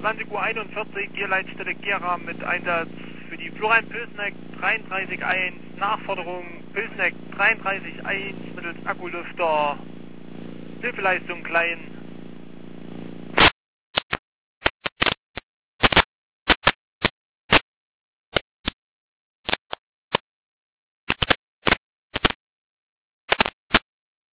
20 Uhr 41, Gierleitstelle Gera mit Einsatz für die Florian Pösneck 33.1, Nachforderung Pösneck 33.1 mittels Akkulüfter, Hilfeleistung klein.